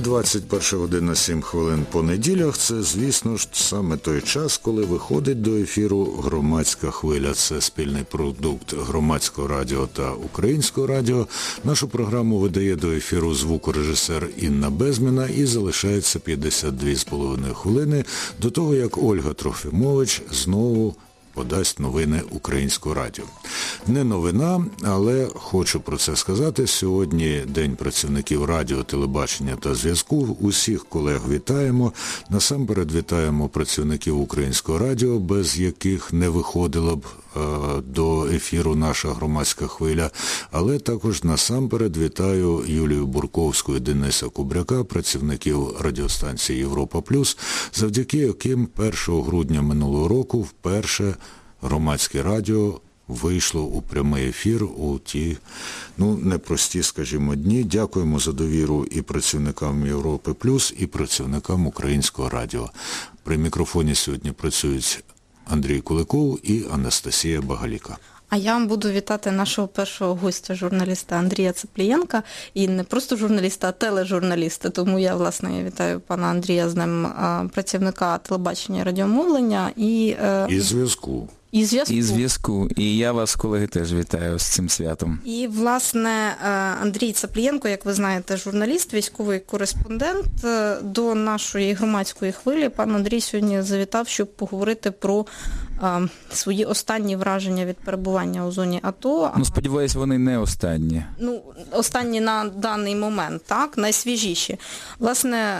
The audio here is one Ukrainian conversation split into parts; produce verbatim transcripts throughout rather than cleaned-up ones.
двадцять перша година сім хвилин по неділях. Це, звісно ж, саме той час, коли виходить до ефіру «Громадська хвиля». Це спільний продукт Громадського радіо та Українського радіо. Нашу програму видає до ефіру звукорежисер Інна Безміна і залишається п'ятдесят дві з половиною хвилини до того, як Ольга Трофімович знову подасть новини Українського радіо. Не новина, але хочу про це сказати. Сьогодні День працівників радіо, телебачення та зв'язку. Усіх колег вітаємо. Насамперед вітаємо працівників Українського радіо, без яких не виходила б е, до ефіру наша громадська хвиля. Але також насамперед вітаю Юлію Бурковську і Дениса Кубряка, працівників радіостанції Європа Плюс, завдяки яким першого грудня минулого року вперше Громадське радіо вийшло у прямий ефір у ті, ну, непрості, скажімо, дні. Дякуємо за довіру і працівникам Європи Плюс, і працівникам Українського радіо. При мікрофоні сьогодні працюють Андрій Куликов і Анастасія Багаліка. А я вам буду вітати нашого першого гостя, журналіста Андрія Цеплієнка. І не просто журналіста, а тележурналіста. Тому я, власне, вітаю пана Андрія з ним, працівника телебачення і радіомовлення. І, і зв'язку. І зв'язку. І зв'язку. І я вас, колеги, теж вітаю з цим святом. І, власне, Андрій Цеплієнко, як ви знаєте, журналіст, військовий кореспондент. До нашої громадської хвилі пан Андрій сьогодні завітав, щоб поговорити про а, свої останні враження від перебування у зоні АТО. Ну, сподіваюсь, вони не останні. Ну, останні на даний момент, так, найсвіжіші. Власне,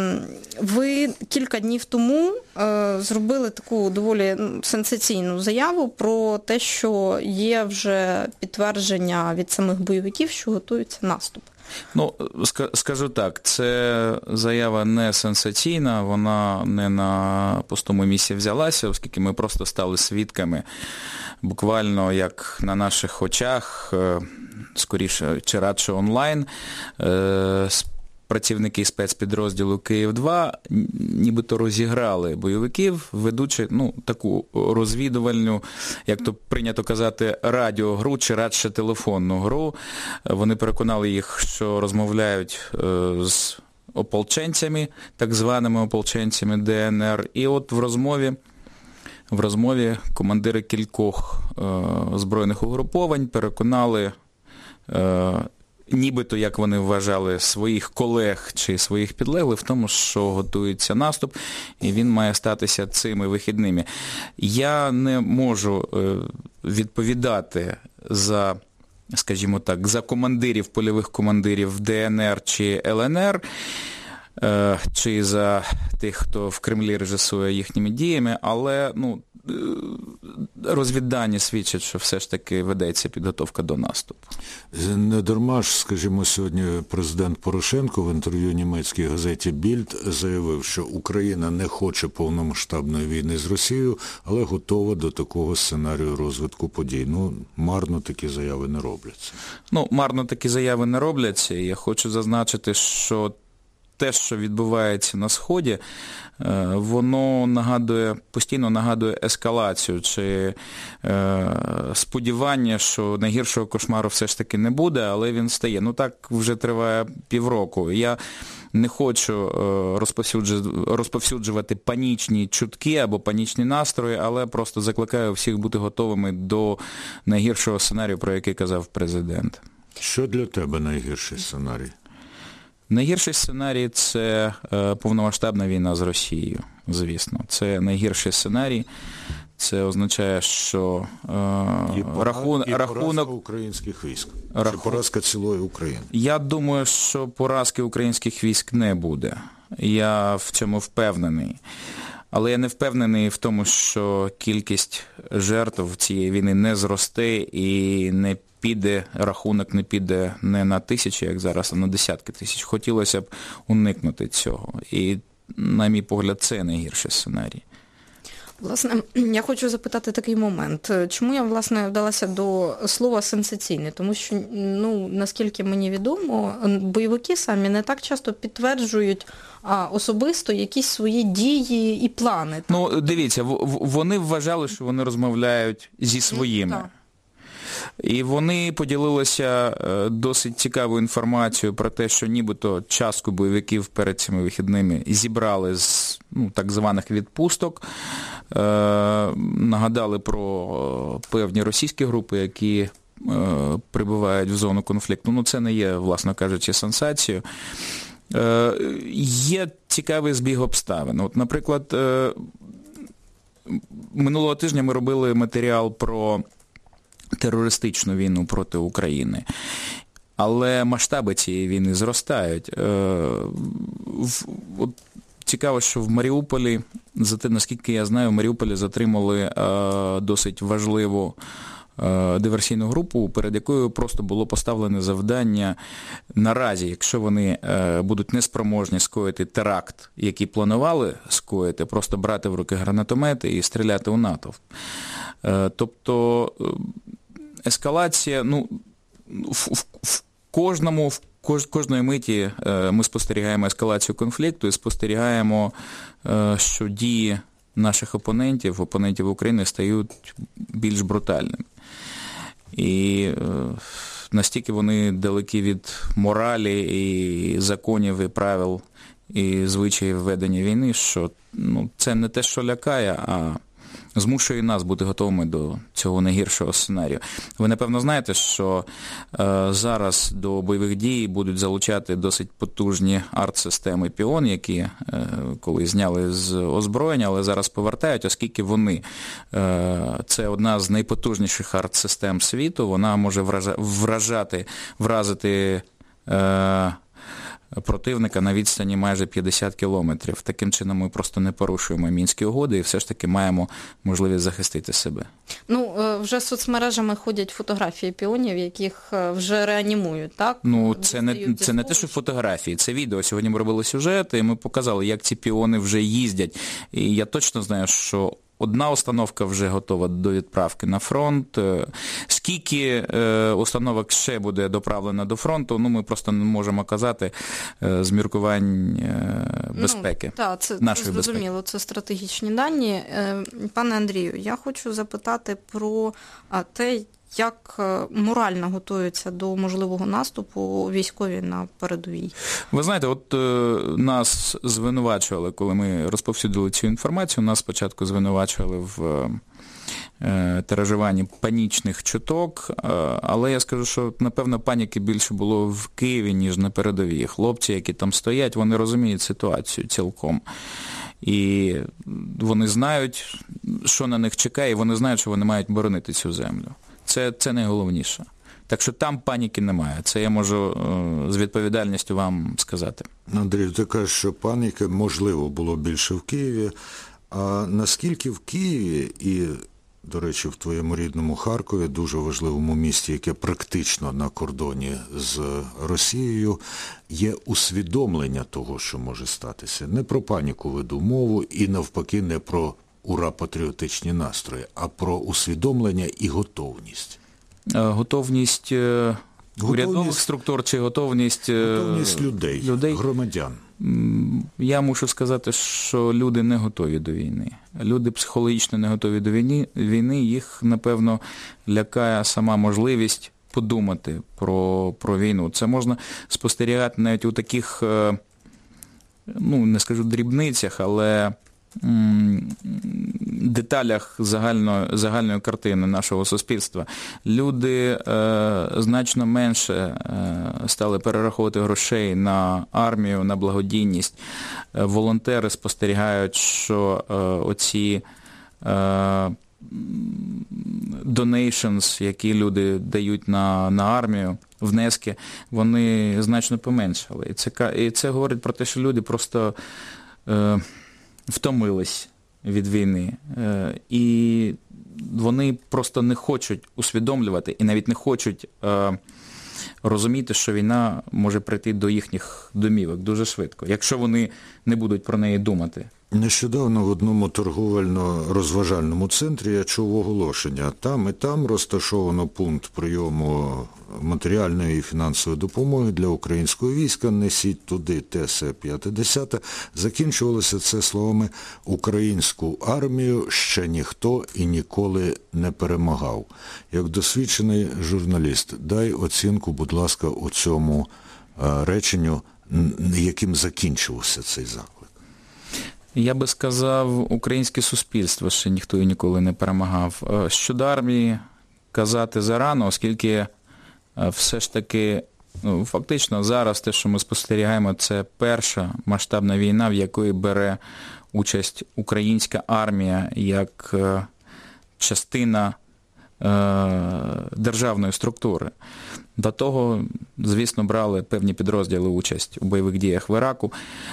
ви кілька днів тому зробили таку доволі сенсаційну заяву про те, що є вже підтвердження від самих бойовиків, що готується наступ. Ну, скажу так, це заява не сенсаційна, вона не на пустому місці взялася, оскільки ми просто стали свідками, буквально як на наших очах, скоріше чи радше онлайн, працівники спецпідрозділу Київ два нібито розіграли бойовиків, ведучи, ну, таку розвідувальну, як то прийнято казати, радіогру чи радше телефонну гру. Вони переконали їх, що розмовляють з ополченцями, так званими ополченцями ДНР. І от в розмові в розмові командири кількох збройних угруповань переконали нібито, як вони вважали, своїх колег чи своїх підлеглих в тому, що готується наступ, і він має статися цими вихідними. Я не можу відповідати за, скажімо так, за командирів, польових командирів ДНР чи ЛНР, чи за тих, хто в Кремлі режисує їхніми діями, але, ну, розвіддані свідчать, що все ж таки ведеться підготовка до наступу. Не дарма ж, скажімо, сьогодні президент Порошенко в інтерв'ю німецькій газеті «Більд» заявив, що Україна не хоче повномасштабної війни з Росією, але готова до такого сценарію розвитку подій. Ну, марно такі заяви не робляться. Ну, марно такі заяви не робляться. Я хочу зазначити, що те, що відбувається на Сході, воно нагадує, постійно нагадує ескалацію чи е, сподівання, що найгіршого кошмару все ж таки не буде, але він стає. Ну так вже триває півроку. Я не хочу розповсюджувати панічні чутки або панічні настрої, але просто закликаю всіх бути готовими до найгіршого сценарію, про який казав президент. Що для тебе найгірший сценарій? Найгірший сценарій – це повномасштабна війна з Росією, звісно. Це найгірший сценарій. Це означає, що е, і рахун, і рахунок... поразка українських військ. Рахун... Чи поразка цілої України? Я думаю, що поразки українських військ не буде. Я в цьому впевнений. Але я не впевнений в тому, що кількість жертв цієї війни не зросте і не піде, рахунок не піде не на тисячі, як зараз, а на десятки тисяч. Хотілося б уникнути цього. І, на мій погляд, це найгірший сценарій. Власне, я хочу запитати такий момент. Чому я, власне, вдалася до слова «сенсаційне»? Тому що, ну, наскільки мені відомо, бойовики самі не так часто підтверджують а, особисто якісь свої дії і плани. Ну, дивіться, вони вважали, що вони розмовляють зі своїми. Так. І вони поділилися досить цікавою інформацією про те, що нібито частку бойовиків перед цими вихідними зібрали з ну, так званих відпусток. Е, нагадали про певні російські групи, які е, прибувають в зону конфлікту. Ну, це не є, власно кажучи, сенсацією. Е, є цікавий збіг обставин. От, наприклад, е, минулого тижня ми робили матеріал про терористичну війну проти України. Але масштаби цієї війни зростають. Е, в, от, цікаво, що в Маріуполі, за те, наскільки я знаю, в Маріуполі затримали е, досить важливу е, диверсійну групу, перед якою просто було поставлене завдання наразі, якщо вони е, будуть неспроможні скоїти теракт, який планували скоїти, просто брати в руки гранатомети і стріляти у натовп. Е, тобто ескалація, ну, в, в, в кожному, в кож, кожної миті е, ми спостерігаємо ескалацію конфлікту і спостерігаємо, е, що дії наших опонентів, опонентів України, стають більш брутальними. І е, настільки вони далекі від моралі і законів, і правил, і звичаїв ведення війни, що ну, це не те, що лякає, а змушує нас бути готовими до цього найгіршого сценарію. Ви, напевно, знаєте, що е, зараз до бойових дій будуть залучати досить потужні арт-системи «Піон», які е, коли зняли з озброєння, але зараз повертають, оскільки вони, е, це одна з найпотужніших арт-систем світу, вона може вража, вражати, вразити е, противника на відстані майже п'ятдесят кілометрів. Таким чином ми просто не порушуємо Мінські угоди і все ж таки маємо можливість захистити себе. Ну, вже соцмережами ходять фотографії піонів, яких вже реанімують, так? Ну, це не, це не те, що фотографії, це відео. Сьогодні ми робили сюжет, і ми показали, як ці піони вже їздять. І я точно знаю, що одна установка вже готова до відправки на фронт. Скільки е, установок ще буде доправлено до фронту, ну ми просто не можемо казати е, з міркувань е, безпеки. Ну, так, це нашої зрозуміло, безпеки. Це стратегічні дані. Е, пане Андрію, я хочу запитати про те, як морально готуються до можливого наступу військові на передовій? Ви знаєте, от е, нас звинувачували, коли ми розповсюдили цю інформацію, нас спочатку звинувачували в е, тиражуванні панічних чуток, е, але я скажу, що, напевно, паніки більше було в Києві, ніж на передовій. Хлопці, які там стоять, вони розуміють ситуацію цілком. І вони знають, що на них чекає, і вони знають, що вони мають боронити цю землю. Це, це найголовніше. Так що там паніки немає. Це я можу е, з відповідальністю вам сказати. Андрій, ти кажеш, що паніки, можливо, було більше в Києві. А наскільки в Києві і, до речі, в твоєму рідному Харкові, дуже важливому місті, яке практично на кордоні з Росією, є усвідомлення того, що може статися? Не про паніку веду мову і, навпаки, не про ура-патріотичні настрої, а про усвідомлення і готовність. Готовність, готовність урядових структур чи готовність... Готовність людей, людей, громадян. Я мушу сказати, що люди не готові до війни. Люди психологічно не готові до війни. війни. Їх, напевно, лякає сама можливість подумати про, про війну. Це можна спостерігати навіть у таких, ну, не скажу дрібницях, але деталях загальної, загальної картини нашого суспільства. Люди е, значно менше е, стали перераховувати грошей на армію, на благодійність. Е, волонтери спостерігають, що е, оці е, donations, які люди дають на, на армію, внески, вони значно поменшали. І це, і це говорить про те, що люди просто е, втомились від війни. І вони просто не хочуть усвідомлювати і навіть не хочуть розуміти, що війна може прийти до їхніх домівок дуже швидко, якщо вони не будуть про неї думати. Нещодавно в одному торговельно-розважальному центрі я чув оголошення. Там і там розташовано пункт прийому матеріальної і фінансової допомоги для українського війська. Несіть туди Т С п'ятдесят. Закінчувалося це словами «Українську армію ще ніхто і ніколи не перемагав». Як досвідчений журналіст, дай оцінку, будь ласка, у цьому реченню, яким закінчувався цей заклик. Я би сказав, українське суспільство ще ніхто і ніколи не перемагав. Щодо армії казати зарано, оскільки все ж таки, ну, фактично зараз те, що ми спостерігаємо, це перша масштабна війна, в якої бере участь українська армія як частина державної структури. До того, звісно, брали певні підрозділи участь у бойових діях в Іраку.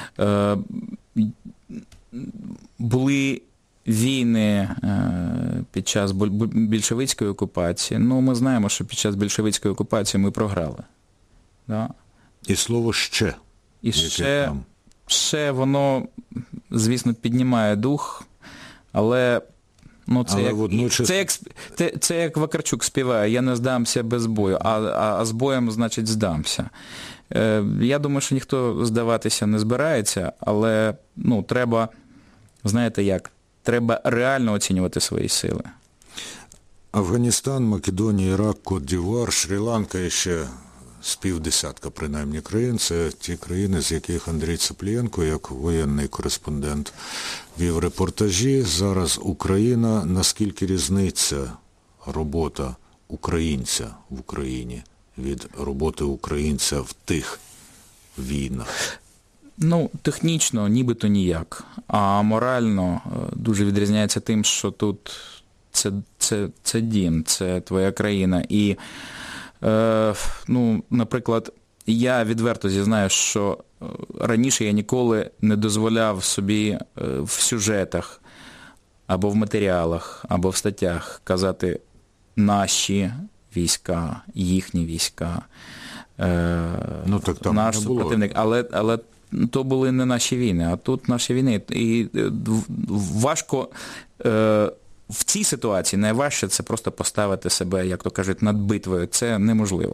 Були війни під час більшовицької окупації. Ну, ми знаємо, що під час більшовицької окупації ми програли. Да? І слово «ще». І ще, ще воно, звісно, піднімає дух, але... Ну, це, Але як, водночас... це, як, це, це як Вакарчук співає, я не здамся без бою, а, а, а з боєм, значить, здамся. Е, я думаю, що ніхто здаватися не збирається, але, ну, треба, знаєте як, треба реально оцінювати свої сили. Афганістан, Македонія, Ірак, Кот-д'Івуар, Шрі-Ланка і ще з півдесятка, принаймні, країн. Це ті країни, з яких Андрій Цеплієнко, як воєнний кореспондент, вів репортажі. Зараз Україна. Наскільки різниця робота українця в Україні від роботи українця в тих війнах? Ну, технічно нібито ніяк, а морально дуже відрізняється тим, що тут це, це, це дім, це твоя країна. І Е, ну, наприклад, я відверто зізнаю, що раніше я ніколи не дозволяв собі в сюжетах або в матеріалах, або в статтях казати наші війська, їхні війська, е, ну, так там наш не було. супротивник. Але, але то були не наші війни, а тут наші війни. І важко... Е, В цій ситуації найважче це просто поставити себе, як то кажуть, над битвою. Це неможливо.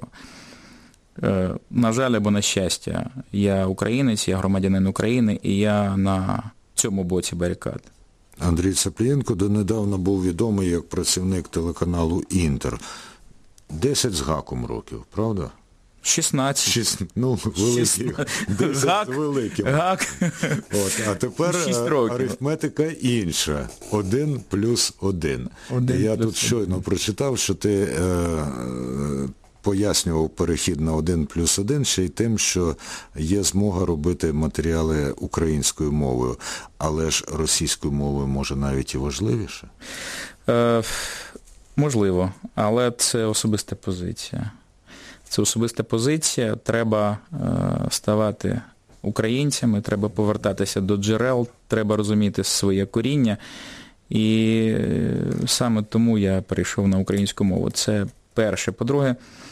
Е, на жаль, або на щастя, я українець, я громадянин України, і я на цьому боці барикад. Андрій Цеплієнко донедавна був відомий як працівник телеканалу «Інтер». Десять з гаком років, правда? шістнадцять. Шість, ну, великий. Десять великим. Гак. От, а тепер арифметика інша. Один плюс один. один Я плюс тут один. Щойно прочитав, що ти е, пояснював перехід на один плюс один ще й тим, що є змога робити матеріали українською мовою. Але ж російською мовою може навіть і важливіше? Е, можливо, але це особиста позиція. Це особиста позиція, треба е, ставати українцями, треба повертатися до джерел, треба розуміти своє коріння. І е, саме тому я перейшов на українську мову. Це перше. По-друге,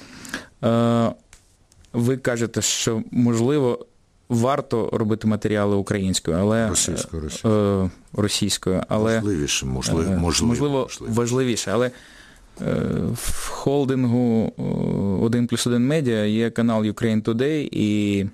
е, ви кажете, що, можливо, варто робити матеріали українською, але... Російською, російською. Е, російською, але... Можливіше, можливо, можливо, можливо, можливо. важливіше, але... В холдингу один плюс один Медіа є канал Ukraine Today, і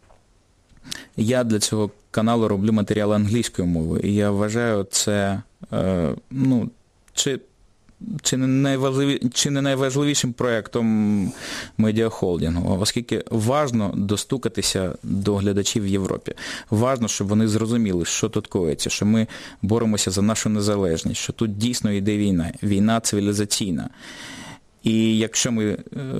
я для цього каналу роблю матеріали англійською мовою. І я вважаю це, ну, чи, чи, не, найважливі, чи не найважливішим проєктом медіахолдингу, оскільки важно достукатися до глядачів в Європі. Важно, щоб вони зрозуміли, що тут коїться, що ми боремося за нашу незалежність, що тут дійсно йде війна, війна цивілізаційна. І якщо ми е-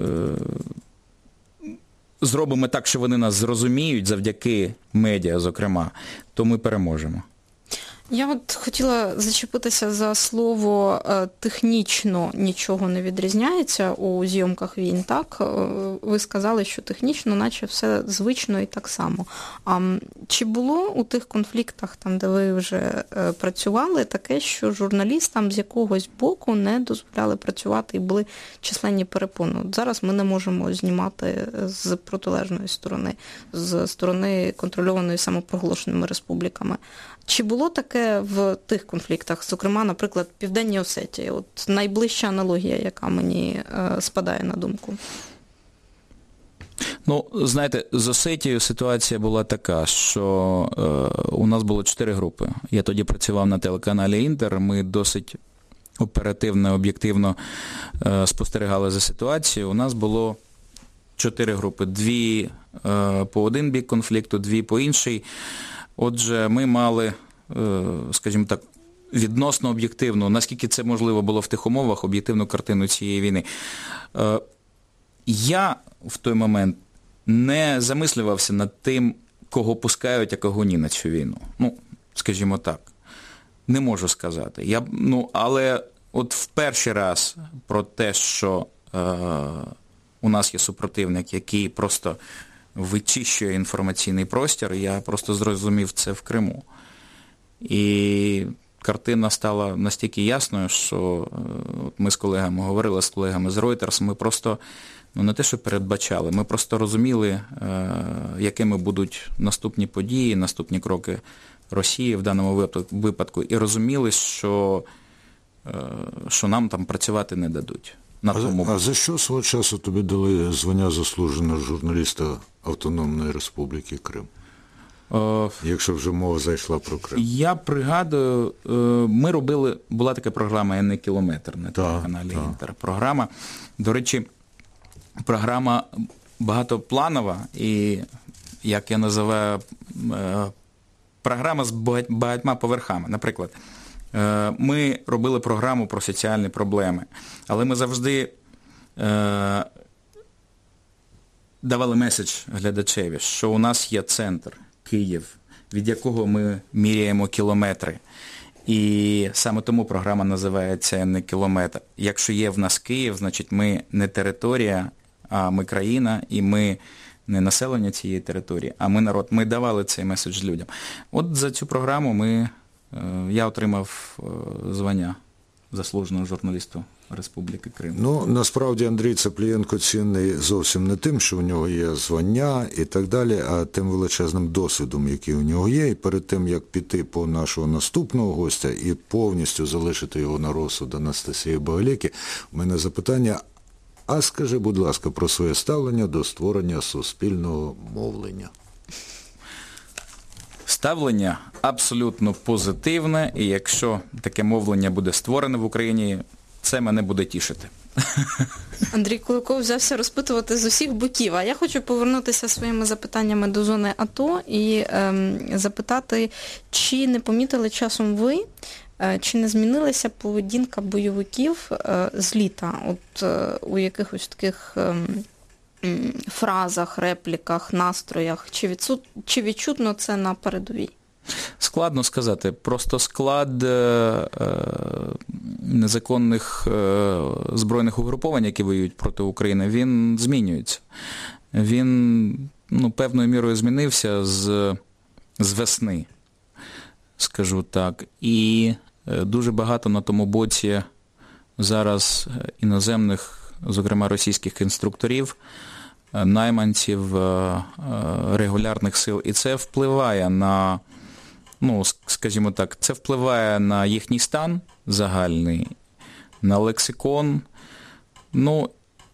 зробимо так, що вони нас зрозуміють, завдяки медіа, зокрема, то ми переможемо. Я от хотіла зачепитися за слово «технічно нічого не відрізняється» у зйомках війн, так? Ви сказали, що технічно, наче все звично і так само. А чи було у тих конфліктах, там, де ви вже працювали, таке, що журналістам з якогось боку не дозволяли працювати і були численні перепони? От зараз ми не можемо знімати з протилежної сторони, з сторони контрольованої самопроголошеними республіками. Чи було таке в тих конфліктах, зокрема, наприклад, в Південній Осетії? От найближча аналогія, яка мені е, спадає на думку. Ну, знаєте, з Осетією ситуація була така, що е, у нас було чотири групи. Я тоді працював на телеканалі «Інтер», ми досить оперативно, об'єктивно е, спостерігали за ситуацією. У нас було чотири групи. Дві е, по один бік конфлікту, дві по інший. Отже, ми мали, е, скажімо так, відносно об'єктивну, наскільки це можливо було в тих умовах, об'єктивну картину цієї війни. Е, я в той момент не замислювався над тим, кого пускають, а кого ні на цю війну. Ну, скажімо так. Не можу сказати. Я, ну, але от в перший раз про те, що е, у нас є супротивник, який просто вичищує інформаційний простір, я просто зрозумів це в Криму. І картина стала настільки ясною, що е, ми з колегами говорили, з колегами з Reuters, ми просто, ну не те, що передбачали, ми просто розуміли, е, якими будуть наступні події, наступні кроки Росії в даному випадку, і розуміли, що, що нам там працювати не дадуть. На а, тому... а за що свого часу тобі дали звання заслуженого журналіста Автономної Республіки Крим? О... Якщо вже мова зайшла про Крим. Я пригадую, ми робили, була така програма «Я не кілометр» на телеканалі «Інтер». Програма, до речі, програма багатопланова і, як я називаю, програма з багатьма поверхами. Наприклад, ми робили програму про соціальні проблеми, але ми завжди е, давали меседж глядачеві, що у нас є центр, Київ, від якого ми міряємо кілометри. І саме тому програма називається «Не кілометр». Якщо є в нас Київ, значить ми не територія, а ми країна, і ми не населення цієї території, а ми народ. Ми давали цей меседж людям. От за цю програму ми, я отримав звання заслуженого журналісту Республіки Крим. Ну, насправді Андрій Цаплієнко цінний зовсім не тим, що у нього є звання і так далі, а тим величезним досвідом, який у нього є. І перед тим, як піти по нашого наступного гостя і повністю залишити його на розсуд Анастасії Багалєки, у мене запитання: а скажи, будь ласка, про своє ставлення до створення суспільного мовлення. Ставлення абсолютно позитивне, і якщо таке мовлення буде створене в Україні, це мене буде тішити. Андрій Куликов взявся розпитувати з усіх боків, а я хочу повернутися своїми запитаннями до зони АТО і ем, запитати, чи не помітили часом ви, чи не змінилася поведінка бойовиків з літа, от у якихось таких фразах, репліках, настроях? Чи, відсут... чи відчутно це на передовій? Складно сказати. Просто склад е- незаконних е- збройних угруповань, які воюють проти України, він змінюється. Він, ну, певною мірою змінився з, з весни, скажу так. І дуже багато на тому боці зараз іноземних, зокрема російських інструкторів, найманців, регулярних сил. І це впливає на, ну, скажімо так, це впливає на їхній стан загальний, на лексикон. Ну,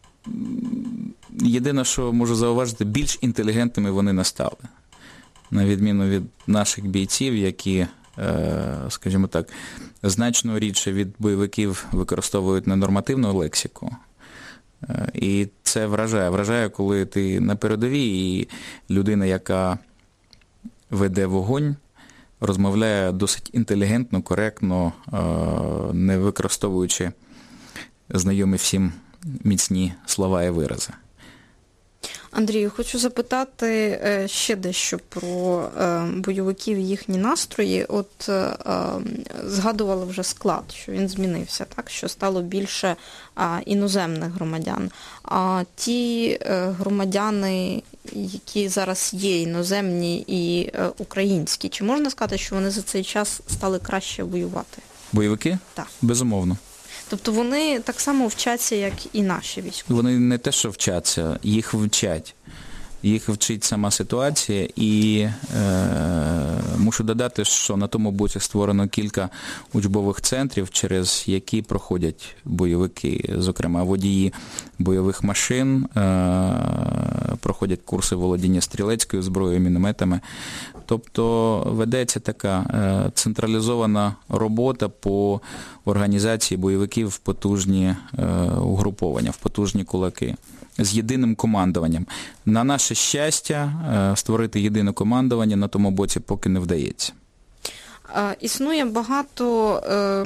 єдине, що можу зауважити, більш інтелігентними вони не стали. На відміну від наших бійців, які, скажімо так, значно рідше від бойовиків використовують ненормативну лексику. І це вражає. Вражає, коли ти на передовій, і людина, яка веде вогонь, розмовляє досить інтелігентно, коректно, не використовуючи знайомі всім міцні слова і вирази. Андрію, хочу запитати ще дещо про бойовиків і їхні настрої. От згадували вже склад, що він змінився, так, що стало більше іноземних громадян. А ті громадяни, які зараз є іноземні і українські, чи можна сказати, що вони за цей час стали краще воювати? Бойовики? Так. Безумовно. Тобто вони так само вчаться, як і наші військові? Вони не те, що вчаться, їх вчать. їх вчить сама ситуація, і е, мушу додати, що на тому боці створено кілька учбових центрів, через які проходять бойовики, зокрема водії бойових машин, е, проходять курси володіння стрілецькою зброєю, мінометами. Тобто ведеться така е, централізована робота по організації бойовиків в потужні е, угруповання, в потужні кулаки. З єдиним командуванням. На наше щастя, створити єдине командування на тому боці поки не вдається. Існує багато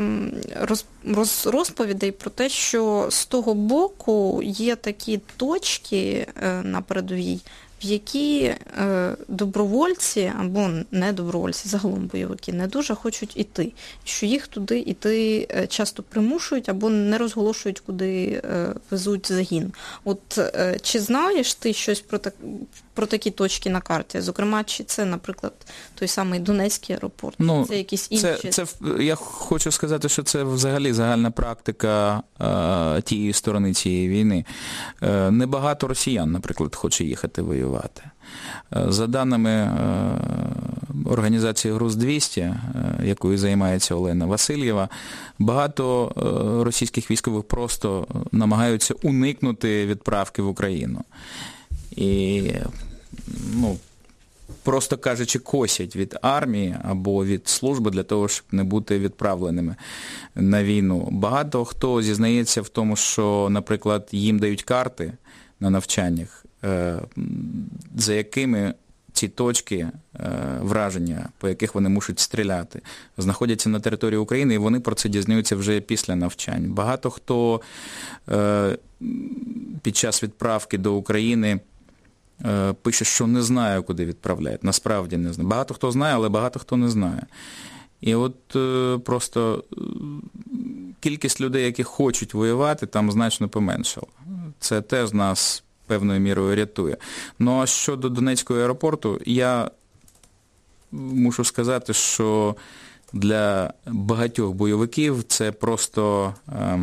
розповідей про те, що з того боку є такі точки на передовій, в які добровольці або не добровольці, загалом бойовики, не дуже хочуть іти, що їх туди іти часто примушують або не розголошують, куди везуть загін. От чи знаєш ти щось про, так, про такі точки на карті? Зокрема, чи це, наприклад, той самий Донецький аеропорт, ну, це якісь інші? Це, це, я хочу сказати, що це взагалі загальна практика е, тієї сторони цієї війни. Е, небагато росіян, наприклад, хоче їхати воювати. За даними організації Груз двісті, якою займається Олена Васильєва, багато російських військових просто намагаються уникнути відправки в Україну. І, ну, просто кажучи, косять від армії або від служби для того, щоб не бути відправленими на війну. Багато хто зізнається в тому, що, наприклад, їм дають карти на навчаннях, за якими ці точки враження, по яких вони мусять стріляти, знаходяться на території України, і вони про це дізнаються вже після навчань. Багато хто під час відправки до України пише, що не знає, куди відправляють. Насправді не знає. Багато хто знає, але багато хто не знає. І от просто кількість людей, які хочуть воювати, там значно поменшала. Це теж нас певною мірою рятує. Ну а щодо Донецького аеропорту, я мушу сказати, що для багатьох бойовиків це просто е,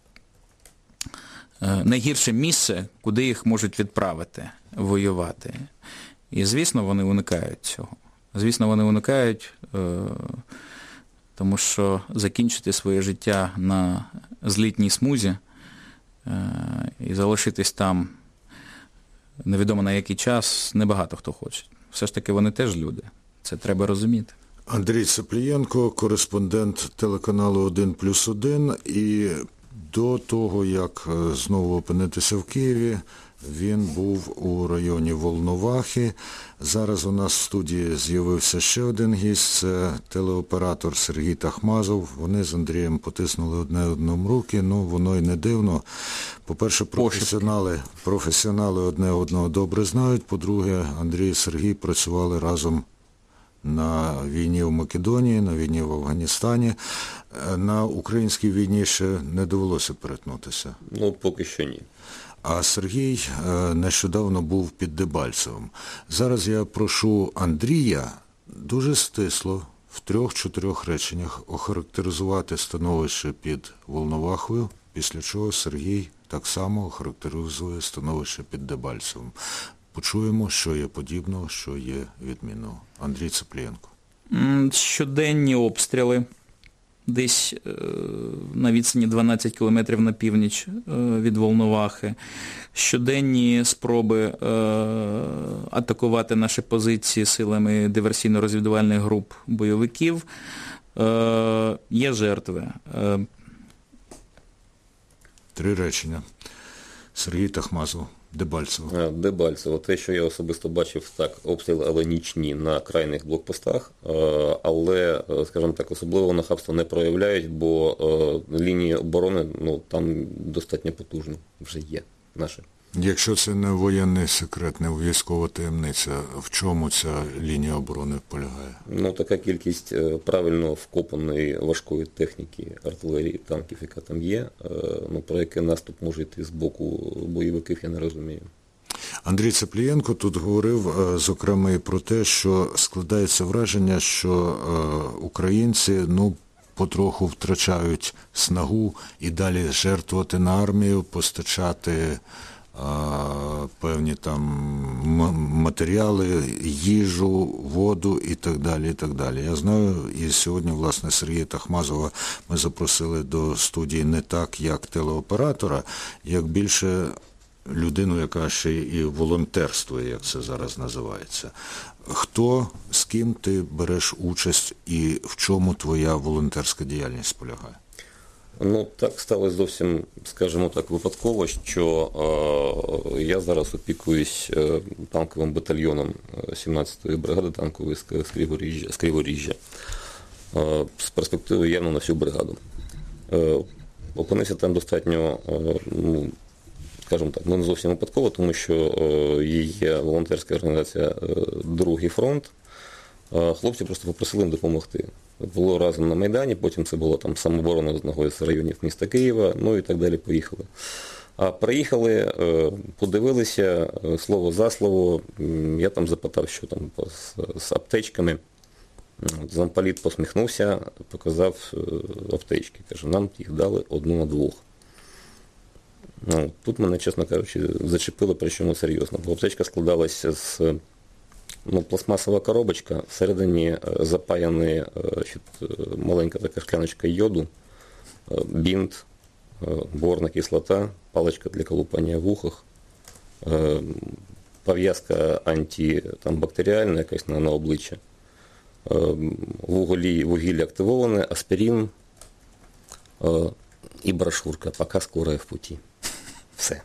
е, найгірше місце, куди їх можуть відправити воювати. І, звісно, вони уникають цього. Звісно, вони уникають, е, тому що закінчити своє життя на злітній смузі е, і залишитись там невідомо на який час, небагато хто хоче. Все ж таки вони теж люди. Це треба розуміти. Андрій Цеплієнко, кореспондент телеканалу один плюс один. І до того, як знову опинитися в Києві, він був у районі Волновахи. Зараз у нас в студії з'явився ще один гість, це телеоператор Сергій Тахмазов. Вони з Андрієм потиснули одне одному руки, ну воно й не дивно. По-перше, професіонали, професіонали одне одного добре знають. По-друге, Андрій і Сергій працювали разом на війні в Македонії, на війні в Афганістані. На українській війні ще не довелося перетнутися. Ну, поки що ні. А Сергій нещодавно був під Дебальцевим. Зараз я прошу Андрія дуже стисло, в трьох-чотирьох реченнях охарактеризувати становище під Волновахою, після чого Сергій так само охарактеризує становище під Дебальцевим. Почуємо, що є подібного, що є відмінного. Андрій Цеплієнко. Щоденні обстріли. Десь е, на відстані дванадцять кілометрів на північ е, від Волновахи. Щоденні спроби е, атакувати наші позиції силами диверсійно-розвідувальних груп бойовиків. Е, є жертви. Е, Три речення. Сергій Тахмазов. Дебальцево. Дебальцево. Те, що я особисто бачив, так, обстріли, але нічні на крайніх блокпостах, але, скажімо так, особливо нахабство не проявляють, бо лінії оборони, ну, там достатньо потужно вже є наші. Якщо це не воєнний секрет, не військова таємниця, в чому ця лінія оборони полягає? Ну, така кількість правильно вкопаної важкої техніки, артилерії, танків, яка там є, ну, про який наступ може йти з боку бойовиків, я не розумію. Андрій Цеплієнко тут говорив, зокрема, і про те, що складається враження, що українці, ну, потроху втрачають снагу і далі жертвувати на армію, постачати певні там матеріали, їжу, воду і так далі, і так далі. Я знаю, і сьогодні, власне, Сергія Тахмазова ми запросили до студії не так, як телеоператора, як більше людину, яка ще і волонтерствує, як це зараз називається. Хто, з ким ти береш участь і в чому твоя волонтерська діяльність полягає? Ну, так сталося зовсім, скажімо так, випадково, що е, я зараз опікуюсь е, танковим батальйоном сімнадцятої бригади танкової з Криворіжжя, з Криворіжжя е, з перспективою явно на всю бригаду. Е, опинився там достатньо, е, ну, скажімо так, ну не зовсім випадково, тому що е, є волонтерська організація е, «Другий фронт». Е, хлопці просто попросили їм допомогти. Було разом на Майдані, потім це було там самооборона з одного з районів міста Києва, ну і так далі поїхали. А приїхали, подивилися, слово за слово, я там запитав, що там з, з аптечками. Замполіт посміхнувся, показав аптечки. Каже, нам їх дали одну на двох. Ну, тут мене, чесно кажучи, зачепило, причому серйозно, бо аптечка складалася з... Ну, пластмасова коробочка, всередині запаяна маленька така шкляночка йоду, бінт, борна кислота, паличка для колупання в ухах, пов'язка антибактеріальна якась на, на обличчя, вугілля, вугілля активоване, аспірин і брошурка «Пока скорая в путі». Все.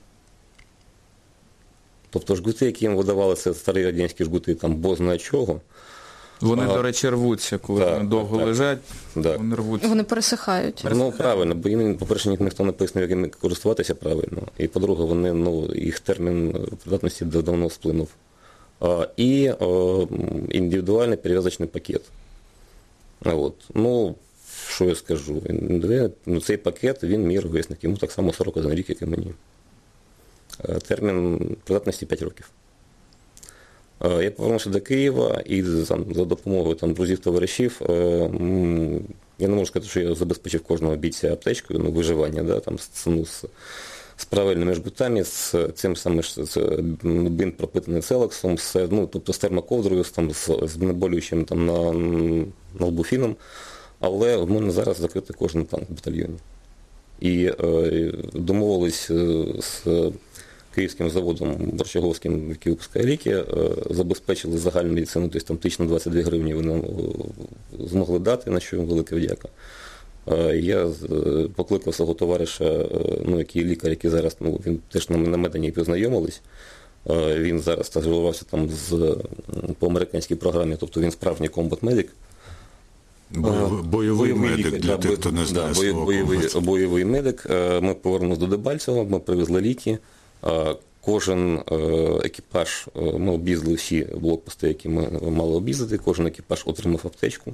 Тобто жгути, які їм видавали, це старі радянські жгути, там бозна чого. Вони, а, до речі, рвуться, коли так, вони довго так, лежать, так. вони рвуться. Вони пересихають. Ну, правильно, бо їм, по-перше, ніхто не пояснив, як їм користуватися правильно. І, по-друге, вони, ну, їх термін придатності давно сплинув. А, і о, індивідуальний перев'язочний пакет. От. Ну, що я скажу? Ну, цей пакет, він мій ровесник. Йому так само сорок один рік, як і мені. Термін придатності п'ять років. Я повернувся до Києва і там, за допомогою там, друзів-товаришів, я не можу сказати, що я забезпечив кожного бійця аптечкою, ну, виживання, да, там, ну, з, з правильними жгутами, з цим самим бинт пропитаний целоксом, з, ну, тобто з термоковдрою, там, з, з знеболюючим там, на, на лбуфіном, але в мене зараз закритий кожен танк в батальйоні. І е, домовились з київським заводом Борщаговським, який випускає ліки, забезпечили загальну медицину, тобто там тисячу двадцять дві гривні вони нам змогли дати, на що їм велика вдяка. Я покликав свого товариша, ну, який лікар, який зараз, ну, він теж на, на Медані познайомились, він зараз стажувався там з, по американській програмі, тобто він справжній комбат-медик. Бойовий, бойовий медик, медик для да, тих, хто не знає да, слово бойовий, бойовий медик. Ми повернулися до Дебальцева, ми привезли ліки. Кожен екіпаж, ми об'їздили всі блокпости, які ми мали об'їздити, кожен екіпаж отримав аптечку.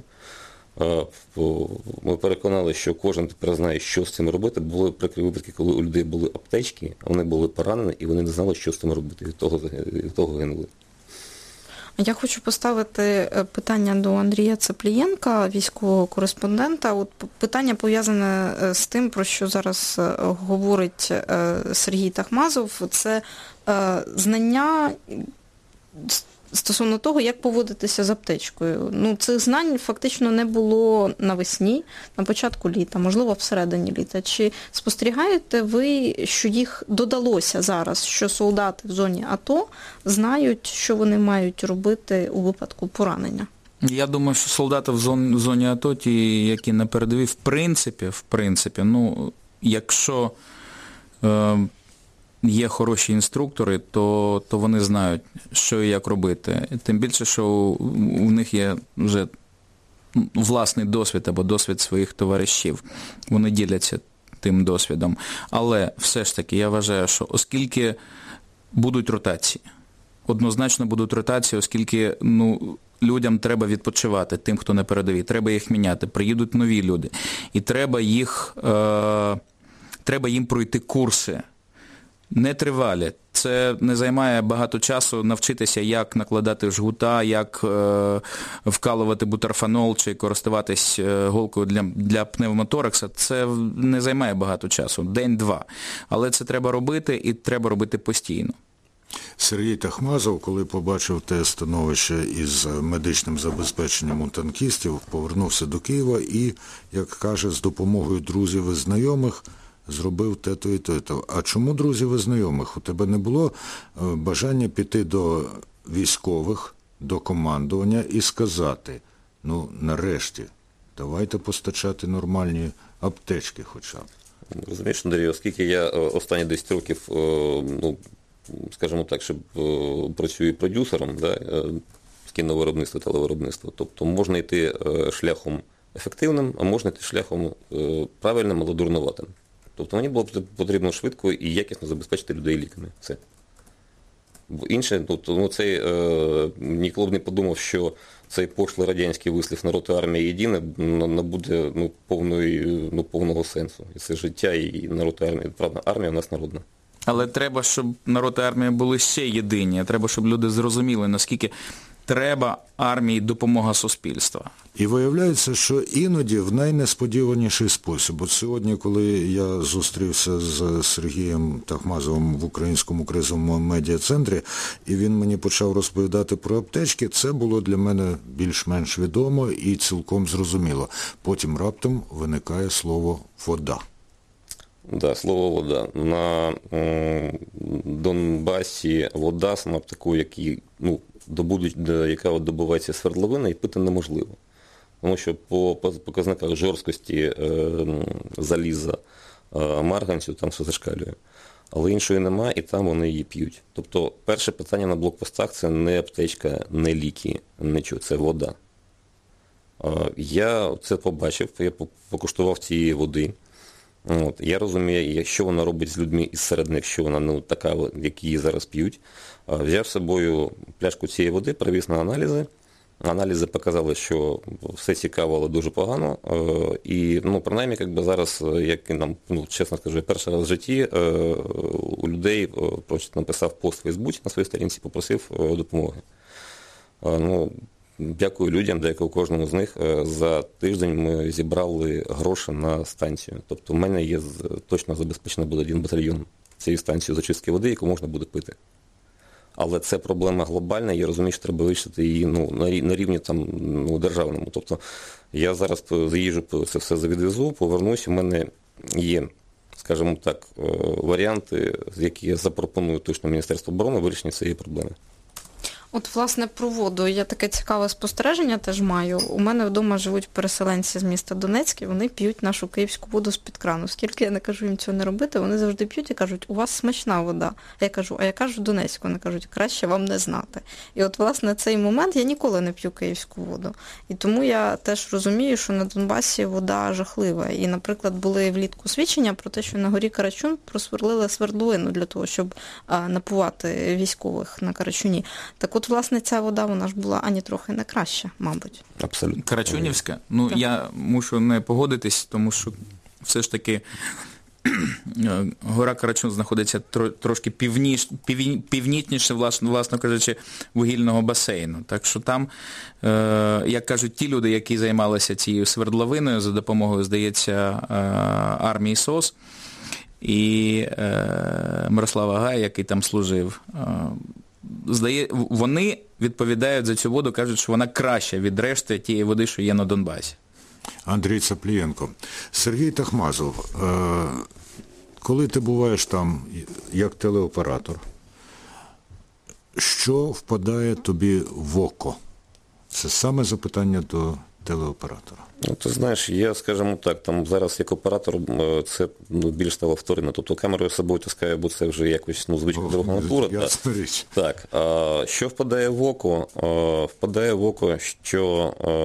Ми переконали, що кожен тепер знає, що з цим робити. Були прикрі випадки, коли у людей були аптечки, а вони були поранені, і вони не знали, що з цим робити, від того, від того гинули. Я хочу поставити питання до Андрія Цеплієнка, військового кореспондента. От питання пов'язане з тим, про що зараз говорить Сергій Тахмазов. Це знання стосовно того, як поводитися з аптечкою. Ну, цих знань фактично не було навесні, на початку літа, можливо, всередині літа. Чи спостерігаєте ви, що їх додалося зараз, що солдати в зоні АТО знають, що вони мають робити у випадку поранення? Я думаю, що солдати в зоні, в зоні АТО, ті, які на передовій, в принципі, в принципі, ну, якщо е, є хороші інструктори, то, то вони знають, що і як робити. Тим більше, що у них є вже власний досвід або досвід своїх товаришів. Вони діляться тим досвідом. Але все ж таки, я вважаю, що оскільки будуть ротації, однозначно будуть ротації, оскільки, ну, людям треба відпочивати, тим, хто на передовій, треба їх міняти, приїдуть нові люди. І треба їх, е, треба їм пройти курси. Не тривалі. це не займає багато часу навчитися, як накладати жгута, як е, вкалувати бутерфанол чи користуватись голкою для, для пневмоторакса. Це не займає багато часу, день-два. Але це треба робити і треба робити постійно. Сергій Тахмазов, коли побачив те становище із медичним забезпеченням у танкістів, повернувся до Києва і, як каже, з допомогою друзів і знайомих зробив те-то і те-то. А чому друзів і знайомих? У тебе не було бажання піти до військових, до командування і сказати, ну, нарешті, давайте постачати нормальні аптечки хоча б? Розумієш, Андрій, оскільки я останні десять років, ну, скажімо так, що працюю продюсером, да, з кіновиробництва, телевиробництва, тобто можна йти шляхом ефективним, а можна йти шляхом правильним, але дурнуватим. Тобто мені було потрібно швидко і якісно забезпечити людей ліками. Все. Бо інше, ну, цей, е, ніколи б не подумав, що цей пошлий радянський вислів «народ, армія єдина» набуде ну, повної, ну, повного сенсу. І це життя, і народ, і армія. Правда, армія у нас народна. Але треба, щоб народ і армія були ще єдині. Треба, щоб люди зрозуміли, наскільки треба армії допомога суспільства. І виявляється, що іноді в найнесподіваніший спосіб. От сьогодні, коли я зустрівся з Сергієм Тахмазовим в Українському кризовому медіа-центрі, і він мені почав розповідати про аптечки, це було для мене більш-менш відомо і цілком зрозуміло. Потім раптом виникає слово «вода». Да, слово «вода». На м, Донбасі вода, сама б таку, які, ну, добудуть, яка от добувається свердловина, і пити неможливо. Тому що по показниках жорсткості е, заліза, е, марганцю там все зашкалює. Але іншої нема, і там вони її п'ють. Тобто перше питання на блокпостах – це не аптечка, не ліки, нічого, це вода. Е, я це побачив, я покуштував цієї води. От, я розумію, що вона робить з людьми із серед них, що вона ну, така, як її зараз п'ють. Взяв з собою пляшку цієї води, привіз на аналізи. Аналізи показали, що все цікаво, але дуже погано. І, ну, принаймні, якби зараз, як нам, ну, чесно скажу, перший раз в житті у людей просто написав пост в Фейсбуці на своїй сторінці, попросив допомоги. Ну, дякую людям, дякую кожному з них. За тиждень ми зібрали гроші на станцію. Тобто в мене є точно забезпечено буде один батальйон цієї станції з очистки води, яку можна буде пити. Але це проблема глобальна, я розумію, що треба вирішити її ну, на рівні там, ну, державному. Тобто я зараз заїжджу, це все завідвезу, повернусь, у мене є, скажімо так, варіанти, які я запропоную точно Міністерству оборони вирішення цієї проблеми. От, власне, про воду. Я таке цікаве спостереження теж маю. У мене вдома живуть переселенці з міста Донецьк, і вони п'ють нашу київську воду з-під крану. Скільки я не кажу їм цього не робити, вони завжди п'ють і кажуть, у вас смачна вода. А я кажу, а яка ж в Донецьку? Вони кажуть, краще вам не знати. І от, власне, цей момент я ніколи не п'ю київську воду. І тому я теж розумію, що на Донбасі вода жахлива. І, наприклад, були влітку свідчення про те, що на горі Карачун просверлили свердловину для того, щоб а, напувати військових на Карачуні. Так от, власне, ця вода, вона ж була ані трохи не краща, мабуть. Абсолютно. Карачунівська? Ну, так. Я мушу не погодитись, тому що все ж таки гора Карачун знаходиться трошки північ, пів, північніше, власне, власне кажучи, вугільного басейну. Так що там, е, як кажуть, ті люди, які займалися цією свердловиною за допомогою, здається, е, армії СОС, і е, Мирослава Гай, який там служив, е, здає, вони відповідають за цю воду, кажуть, що вона краща від решти тієї води, що є на Донбасі. Андрій Цаплієнко. Сергій Тахмазов, коли ти буваєш там як телеоператор, що впадає тобі в око? Це саме запитання до телеоператора. Ну, ти знаєш, я, скажімо так, там зараз як оператор це ну, більш стало вторинно. Тобто камерою з собою таскаю, бо це вже якось ну, звичайна друга натура. Ясна річ. Так. А, що впадає в око? А, впадає в око, що а,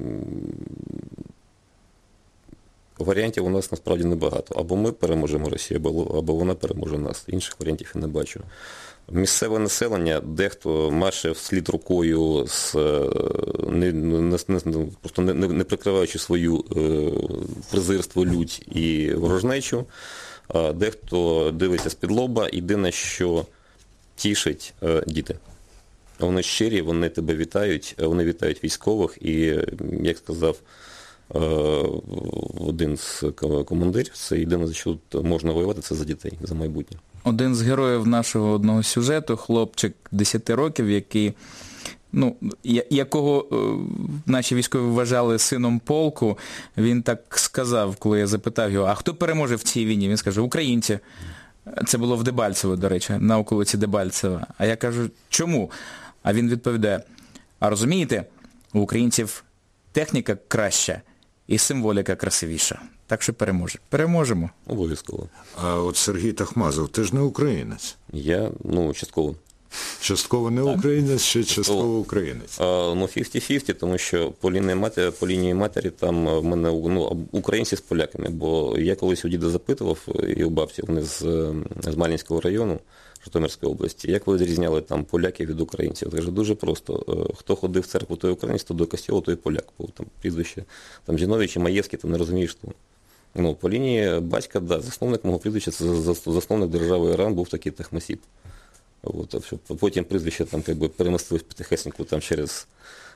варіантів у нас насправді небагато. Або ми переможемо Росію, або, або вона переможе нас. Інших варіантів я не бачу. Місцеве населення, дехто маше вслід рукою, з, не, не, не, просто не, не прикриваючи свою е, презирство, лють і ворожнечу, а дехто дивиться з-під лоба. Єдине, що тішить діти. Вони щирі, вони тебе вітають, вони вітають військових і, як сказав один з командирів, це єдине, за що можна воювати, це за дітей, за майбутнє. Один з героїв нашого одного сюжету, хлопчик десяти років, який, ну, якого наші військові вважали сином полку, він так сказав, коли я запитав його, а хто переможе в цій війні? Він скаже, українці. Це було в Дебальцево, до речі, на околиці Дебальцева. А я кажу, чому? А він відповідає, а розумієте, у українців техніка краща і символіка красивіша. Так що переможе. Переможемо. Обов'язково. А от Сергій Тахмазов, ти ж не українець? Я, ну, частково. Частково не українець, ще частково українець? А, ну, п'ятдесят на п'ятдесят, тому що по лінії матері, по лінії матері там в мене, ну, українці з поляками. Бо я колись у діда запитував, і у бабці, вони з, з Малінського району, Житомирської області, як ви відрізняли там поляків від українців? Я кажу, дуже просто. Хто ходив в церкву, той українець, хто до костьолу, той поляк. Бо там прізвище там Жінович і Маєвський, ти не розумієш, що. Ну, по лінії батька, да, засновник мого прізвища, це засновник держави Іран був такий Тахмасіб. От, потім прізвище там якби перемістилось потихесеньку там через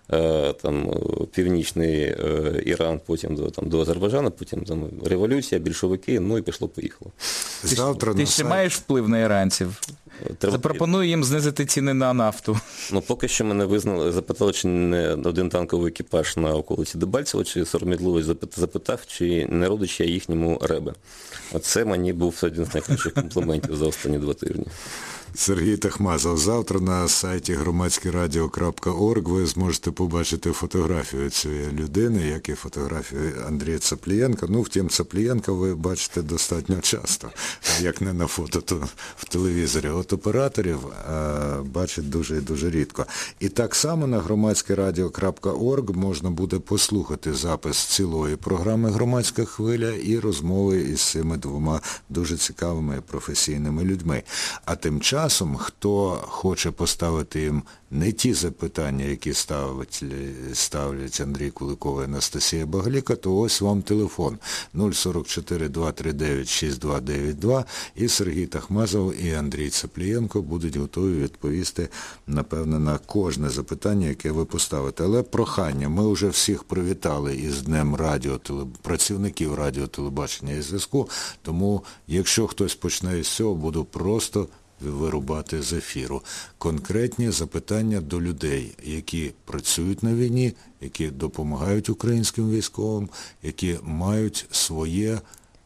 там, північний Іран, потім до, там, до Азербайджану, потім там революція, більшовики, ну і пішло-поїхало. Завтра ти ще маєш вплив на іранців? Треба... Запропоную їм знизити ціни на нафту. Ну, поки що мене визнали, запитали, чи не один танковий екіпаж на околиці Дебальцева, чи сором'язливо запитав, чи не родич я їхньому ребе. Оце мені був один з найкращих компліментів за останні два тижні. Сергій Тахмазов. Завтра на сайті громадське радіо крапка орг ви зможете побачити фотографію цієї людини, як і фотографію Андрія Цаплієнка. Ну, втім, Цаплієнка ви бачите достатньо часто, як не на фото, то в телевізорі. От операторів а, бачать дуже і дуже рідко. І так само на громадське радіо крапка орг можна буде послухати запис цілої програми «Громадська хвиля» і розмови із цими двома дуже цікавими і професійними людьми. А тим часом Часом, хто хоче поставити їм не ті запитання, які ставлять, ставлять Андрій Куликов і Анастасія Багліка, то ось вам телефон нуль сорок чотири два три дев'ять шість два дев'ять два, і Сергій Тахмазов і Андрій Цаплієнко будуть готові відповісти, напевно, на кожне запитання, яке ви поставите. Але прохання, ми вже всіх привітали із Днем радіо, теле... працівників радіо, телебачення і зв'язку, тому якщо хтось почне із цього, буду просто вирубати з ефіру. Конкретні запитання до людей, які працюють на війні, які допомагають українським військовим, які мають своє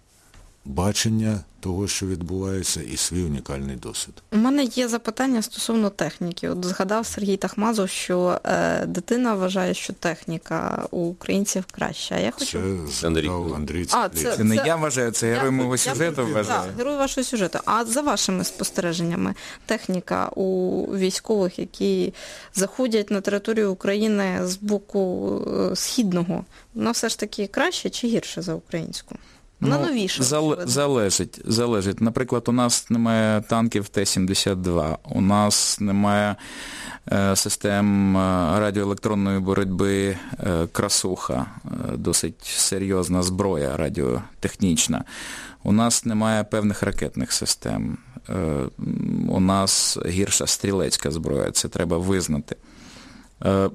бачення того, що відбувається, і свій унікальний досвід. У мене є запитання стосовно техніки. От згадав Сергій Тахмазов, що е, дитина вважає, що техніка у українців краща. Я хочу... Це згадав Андрій Цаплієнко. Це, це не я вважаю, це герой мого сюжету вважає. Так, герой вашого сюжету. А за вашими спостереженнями, техніка у військових, які заходять на територію України з боку східного, вона все ж таки краще чи гірше за українську? Вона ну, новіша. Зал, залежить, залежить. Наприклад, у нас немає танків Т сімдесят два, у нас немає е, систем радіоелектронної боротьби е, «Красуха», е, досить серйозна зброя радіотехнічна. У нас немає певних ракетних систем. Е, у нас гірша стрілецька зброя, це треба визнати. Е,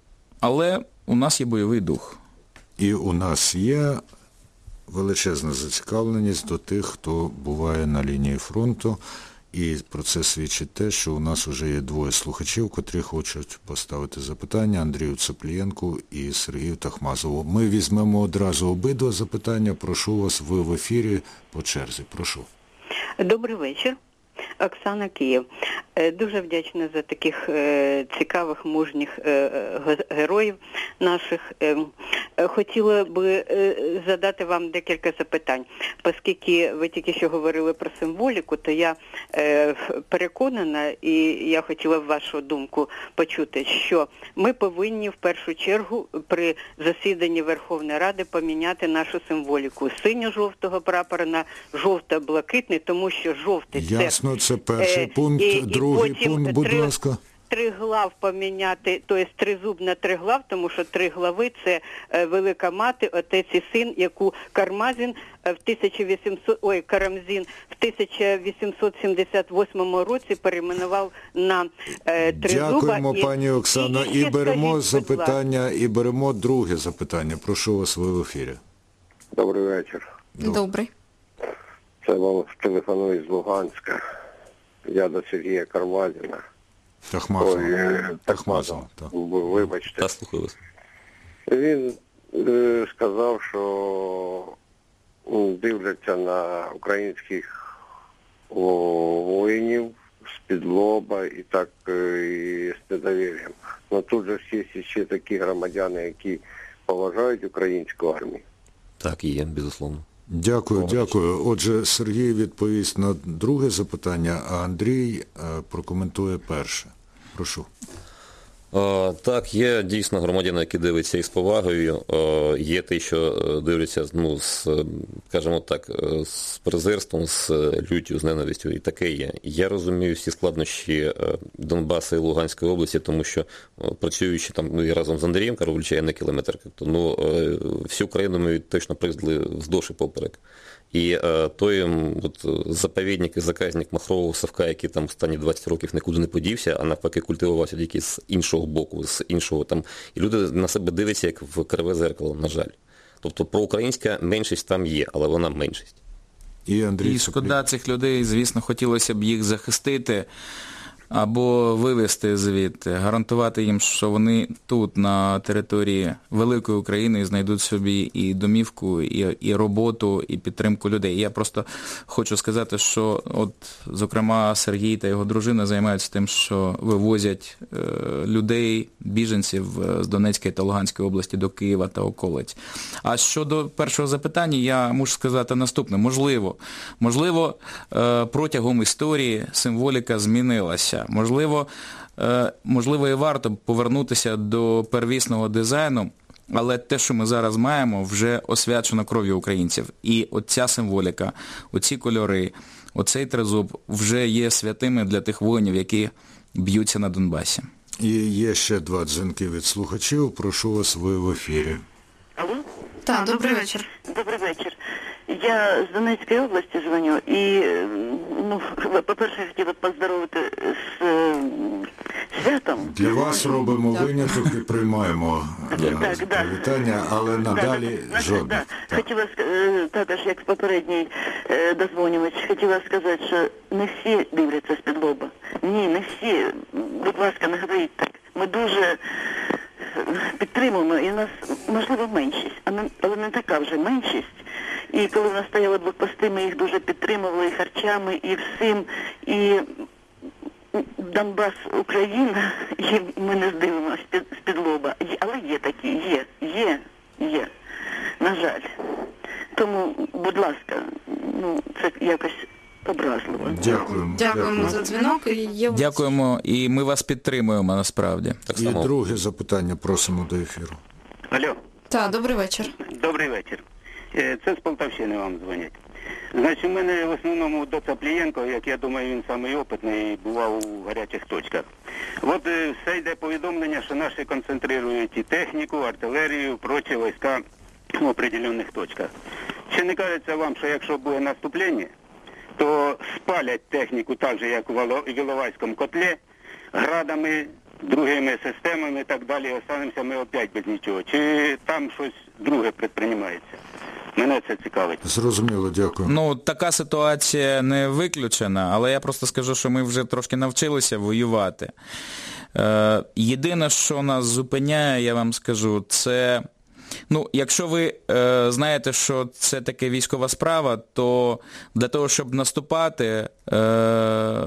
але у нас є бойовий дух. І у нас є величезна зацікавленість до тих, хто буває на лінії фронту, і про це свідчить те, що у нас вже є двоє слухачів, котрі хочуть поставити запитання Андрію Цаплієнку і Сергію Тахмазову. Ми візьмемо одразу обидва запитання. Прошу вас, ви в ефірі по черзі. Прошу. Добрий вечір. Оксана, Київ. Дуже вдячна за таких е, цікавих, мужніх е, героїв наших. Е, хотіла би е, задати вам декілька запитань. Оскільки ви тільки що говорили про символіку, то я е, переконана, і я хотіла б вашу думку почути, що ми повинні в першу чергу при засіданні Верховної Ради поміняти нашу символіку з синьо-жовтого прапора на жовто-блакитний, тому що жовтий це... Ясно, це перший пункт. І, Другий і потім пункт, будь три, ласка. триглав поміняти, тобто тризуб на триглав, тому що три глави – це е, велика мати, отець і син, яку Кармазін в тисяча вісімсот, ой, Карамзін в тисяча вісімсот сімдесят восьмому році перейменував на е, тризуба. Дякуємо, і, пані Оксано. І, і беремо скажіть, запитання, і беремо друге запитання. Прошу вас, ви в ефірі. Добрий вечір. Добрий. Це вам телефоную з Луганська. Я до Сергія Кармазіна. Тахмазова. Ой, е, Тахмазова, так. Вибачте. Та слухаю вас. Він е, сказав, що м, дивляться на українських о, воїнів з-під лоба і так е, і з недовір'ям. Но тут же всі ще такі громадяни, які поважають українську армію. Так, є, безусловно. Дякую, дякую. Отже, Сергій відповість на друге запитання, а Андрій е, прокоментує перше. Прошу. А, так, є дійсно громадяни, які дивляться із повагою, а, є ті, що дивляться, ну, з, скажімо так, з презирством, з люттю, з ненавистю, і таке є. Я розумію всі складнощі Донбасу і Луганської області, тому що, працюючи там, ну, і разом з Андрієм Каровичем, я не кілометр, тобто, ну, всю Україну ми точно приїздили вздовж і поперек. І е, той от, заповідник і заказник Махрового Савка, який там останні двадцять років нікуди не подівся, а навпаки культивувався тільки з іншого боку, з іншого там. І люди на себе дивляться, як в криве зеркало, на жаль. Тобто проукраїнська меншість там є, але вона меншість. І Андрій І шкода цих людей, звісно, хотілося б їх захистити або вивезти звідти, гарантувати їм, що вони тут, на території великої України, знайдуть собі і домівку, і, і роботу, і підтримку людей. Я просто хочу сказати, що от, зокрема, Сергій та його дружина займаються тим, що вивозять е, людей, біженців з Донецької та Луганської області до Києва та околиць. А щодо першого запитання, я можу сказати наступне. Можливо, можливо, е, протягом історії символіка змінилася. Можливо, можливо, і варто повернутися до первісного дизайну, але те, що ми зараз маємо, вже освячено кров'ю українців. І оця символіка, оці кольори, оцей тризуб вже є святими для тих воїнів, які б'ються на Донбасі. І є ще два дзвінки від слухачів. Прошу вас, ви в ефірі. Алло? Так, добрий вечір. Добрий вечір. Я з Донецької області дзвоню і, ну, по-перше, я хотіла поздоровити з е, святом. Для вас робимо виняток і приймаємо Так, привітання, але надалі да, жодних. да. Так. Хотіла також, як попередній е, дозвонювач, хотіла сказати, що не всі дивляться з-під лоба. Ні, не всі. Будь ласка, не говоріть так. Ми дуже підтримуємо, і у нас, можливо, меншість, але не така вже меншість. І коли в нас стояли блокпости, ми їх дуже підтримували і харчами, і всім, і Донбас, Україна, і ми не здивимося з-під лоба. Але є такі, є, є, є, на жаль. Тому, будь ласка, ну, це якось образливо. Дякуємо. Дякуємо за дзвінок. І є... Дякуємо, і ми вас підтримуємо, насправді. Так І само. друге запитання просимо до ефіру. Алло, Так, добрий вечір. добрий вечір. Е, Це з Полтавщини вам дзвонять. Значить, у мене в основному до Цаплієнко, як я думаю, він самий опитний, бував у гарячих точках. От е, все йде повідомлення, що наші концентрують і техніку, артилерію, прочі війська в определених точках. Чи не кажеться вам, що якщо буде наступлення, то спалять техніку так же, як у Іловайському котлі, градами, другими системами і так далі, останемося ми опять без нічого. Чи там щось друге предприймається? Мене це цікавить. Зрозуміло, дякую. Ну, така ситуація не виключена, але я просто скажу, що ми вже трошки навчилися воювати. Е, єдине, що нас зупиняє, я вам скажу, це... Ну, якщо ви е, знаєте, що це таке військова справа, то для того, щоб наступати, е,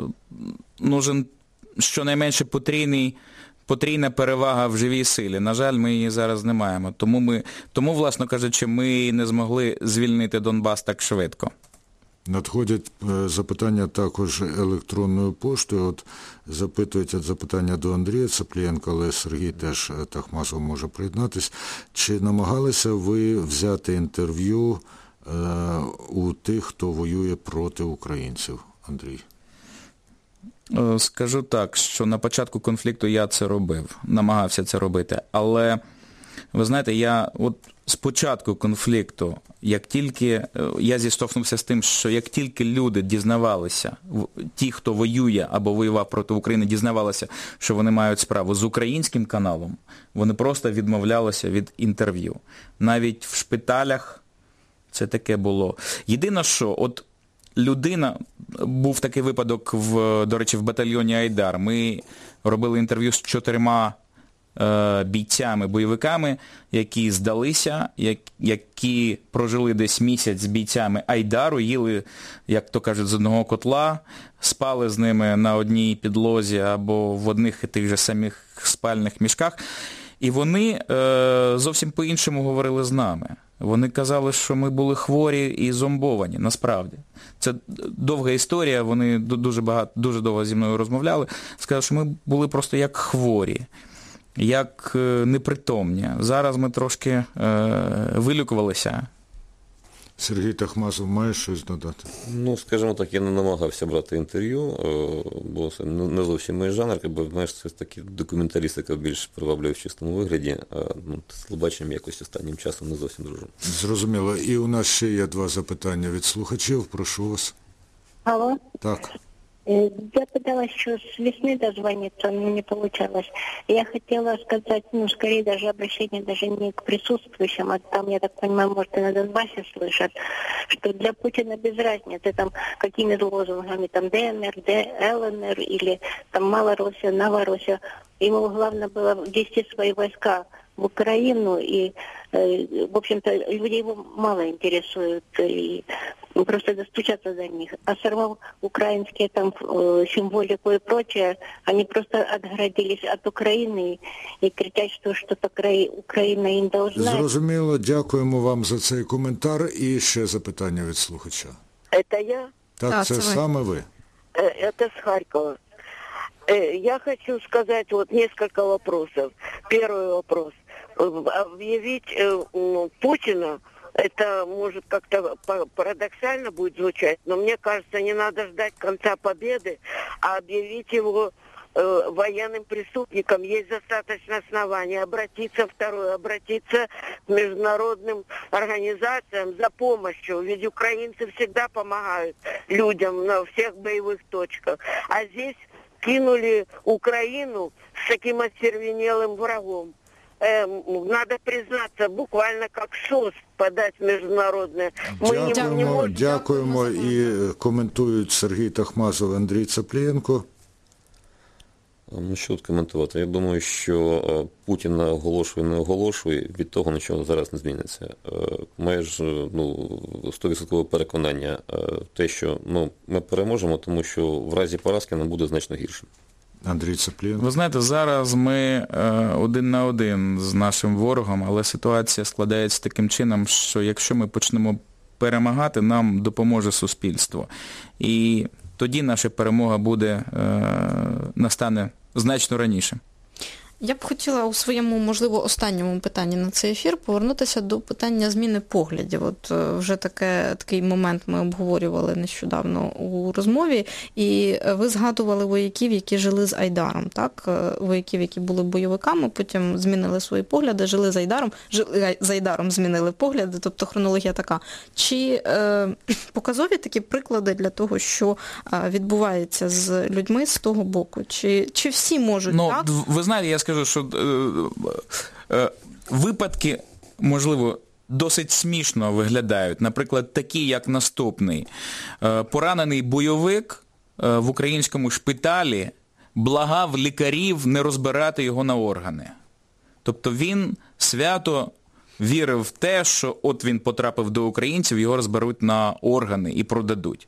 нужен щонайменше потрійний, потрійна перевага в живій силі. На жаль, ми її зараз не маємо. Тому, ми, тому, власно кажучи, ми не змогли звільнити Донбас так швидко. Надходять запитання також електронною поштою. От запитують от запитання до Андрія Цаплієнка, але Сергій теж Тахмазов може приєднатись. Чи намагалися ви взяти інтерв'ю е, у тих, хто воює проти українців, Андрій? Скажу так, що на початку конфлікту я це робив, намагався це робити, але, ви знаєте, я от з початку конфлікту, як тільки, я зіштовхнувся з тим, що як тільки люди дізнавалися, ті, хто воює або воював проти України, дізнавалися, що вони мають справу з українським каналом, вони просто відмовлялися від інтерв'ю. Навіть в шпиталях це таке було. Єдине, що от людина, був такий випадок, в, до речі, в батальйоні Айдар. Ми робили інтерв'ю з чотирма е, бійцями, бойовиками, які здалися, як, які прожили десь місяць з бійцями Айдару, їли, як то кажуть, з одного котла, спали з ними на одній підлозі або в одних і тих же самих спальних мішках. І вони е, зовсім по-іншому говорили з нами. Вони казали, що ми були хворі і зомбовані, насправді. Це довга історія, вони дуже багато, дуже довго зі мною розмовляли. Сказали, що ми були просто як хворі, як непритомні. Зараз ми трошки е, вилікувалися. Сергій Тахмазов, маєш щось додати? Ну, скажімо так, я не намагався брати інтерв'ю, бо це не зовсім мій жанр, бо, знаєш, це такі документалістика більш приваблює в чистому вигляді, а ну, з телебаченням якось останнім часом не зовсім дружу. Зрозуміло. І у нас ще є два запитання від слухачів. Прошу вас. Алло. Так. Я пыталась еще с весны дозвониться, но не получалось. Я хотела сказать, ну, скорее даже обращение даже не к присутствующим, а там, я так понимаю, может, и на Донбассе слышат, что для Путина без разницы, там, какими лозунгами, там, ДНР, ЛНР или там Малороссия, Новороссия. Ему главное было ввести свои войска в Украину, и, э, в общем-то, люди его мало интересуют, и просто достучаться до них. А сорвав украинские там э, символику и прочее, они просто отгородились от Украины и кричать, что что-то Украина им должна. Зрозуміло, дякуємо вам за цей коментар. І ще запитання від слухача. Это я? Так, да, це, це саме ви. Это с Харькова. Я хочу сказать вот несколько вопросов. Первый вопрос. Объявить ну, Путина, это может как-то парадоксально будет звучать, но мне кажется, не надо ждать конца победы, а объявить его э, военным преступником. Есть достаточно оснований обратиться, второе, обратиться к международным организациям за помощью, ведь украинцы всегда помогают людям на всех боевых точках, а здесь кинули Украину с таким остервенелым врагом. Надо признаться, буквально как СОС подать міжнародне. Дякуємо, дякуємо. І коментують Сергій Тахмазов, Андрій Цаплієнко. Ну, що тут коментувати? Я думаю, що Путін оголошує, не оголошує, від того нічого зараз не зміниться. Моє ж ну, сто відсотків переконання те, що ну, ми переможемо, тому що в разі поразки нам буде значно гірше. Андрій Цаплієнко. Ви знаєте, зараз ми е, один на один з нашим ворогом, але ситуація складається таким чином, що якщо ми почнемо перемагати, нам допоможе суспільство. І тоді наша перемога буде, е, настане значно раніше. Я б хотіла у своєму, можливо, останньому питанні на цей ефір повернутися до питання зміни поглядів. От вже таке, такий момент ми обговорювали нещодавно у розмові, і ви згадували вояків, які жили з Айдаром, так? Вояків, які були бойовиками, потім змінили свої погляди, жили з Айдаром, жили з Айдаром, змінили погляди, тобто хронологія така. Чи е, показові такі приклади для того, що е, відбувається з людьми з того боку? Чи, чи всі можуть, ну, так? Ви знаєте, я скажу, що е, е, випадки, можливо, досить смішно виглядають. Наприклад, такі, як наступний. Е, поранений бойовик е, в українському шпиталі благав лікарів не розбирати його на органи. Тобто він свято вірив в те, що от він потрапив до українців, його розберуть на органи і продадуть.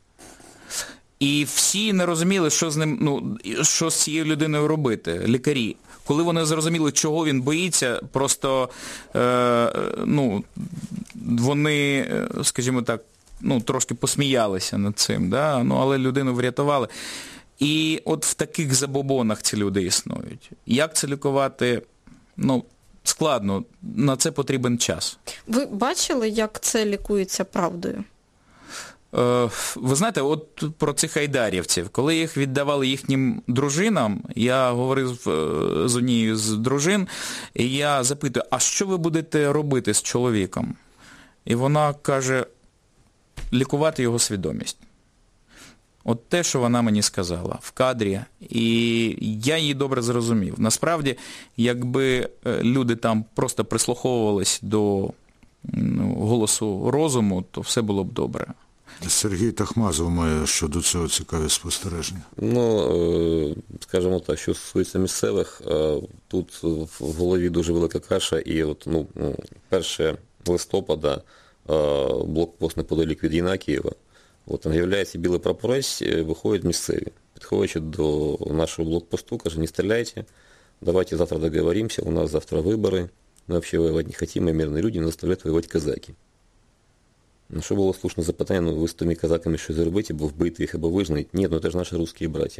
І всі не розуміли, що з ним, ну, що з цією людиною робити, лікарі. Коли вони зрозуміли, чого він боїться, просто, е, ну, вони, скажімо так, ну, трошки посміялися над цим, да? Ну, але людину врятували. І от в таких забобонах ці люди існують. Як це лікувати, ну, складно, на це потрібен час. Ви бачили, як це лікується правдою? ви знаєте, от про цих айдарівців, коли їх віддавали їхнім дружинам, я говорив з однією з дружин, і я запитую, а що ви будете робити з чоловіком? І вона каже, лікувати його свідомість. От те, що вона мені сказала в кадрі, і я її добре зрозумів. Насправді, якби люди там просто прислуховувались до ну, голосу розуму, то все було б добре. Сергій Тахмазов має щодо цього цікаві спостереження. Ну, скажімо так, що стосується місцевих, тут в голові дуже велика каша, і от, ну, першого листопада блокпост неподалік від Єнакієва, от там з'являється білий прапорець, виходять місцеві. Підходячи до нашого блокпосту, каже, не стріляйте, давайте завтра договоримся, у нас завтра вибори, ми взагалі воювати не хотим, ми мирні люди, не заставляють воювати казаки. Ну, що було слушне запитання, ну ви з тими казаками що зробите, бо вбити їх або вижнати? Ні, ну це ж наші русські браття.